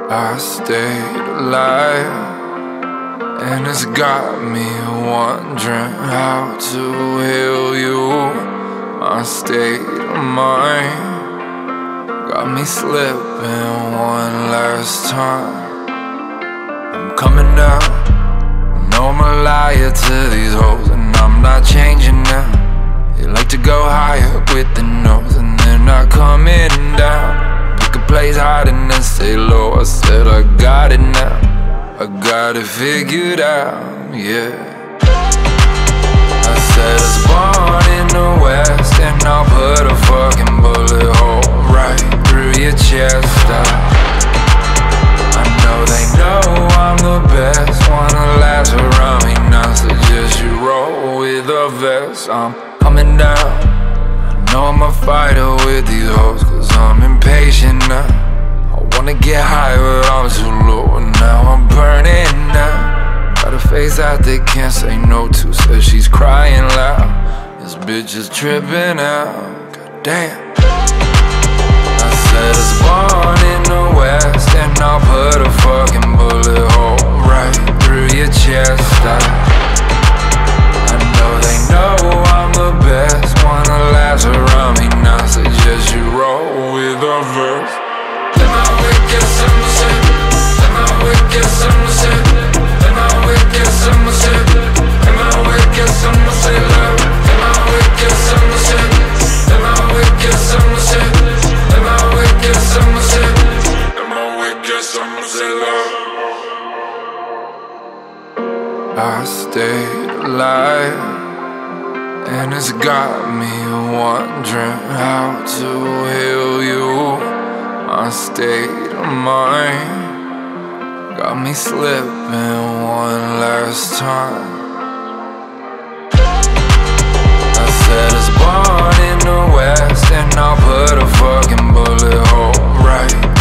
I stayed alive, and it's got me wondering how to heal you. My state of mind got me slipping one last time. I'm coming out, I know I'm a liar to these hoes, and I'm not changing now. They like to go higher with the nose, and they're not coming down. Pick a place hard and then stay low. I said I got it now, I got it figured out, yeah. I said I was born in the West, and I'll put a fucking bullet hole right through your chest. I know they know I'm the best, wanna last around me now, suggest you roll with a vest. I'm coming down, I know I'm a fighter with these hoes, cause I'm impatient now. I wanna get high but I'm too low, and now I'm burning now. Got a face that they can't say no to, says she's crying loud. This bitch is tripping out, god damn. I said I was born in the West, and I'll put a fucking bullet hole right through your chest. I know they know I'm the best, wanna last around me now, suggest you roll with a verse. Let my wicked summer sit, let my wicked summer sit, let my wicked summer sit, let my wicked summer sit, love. Let my wicked summer sit, let my wicked summer sit, let my wicked summer sit, let my wicked summer sit, love. I stayed alive, and it's got me wondering how to heal you. My state of mind got me slipping one last time. I said I was born in the West, and I'll put a fucking bullet hole right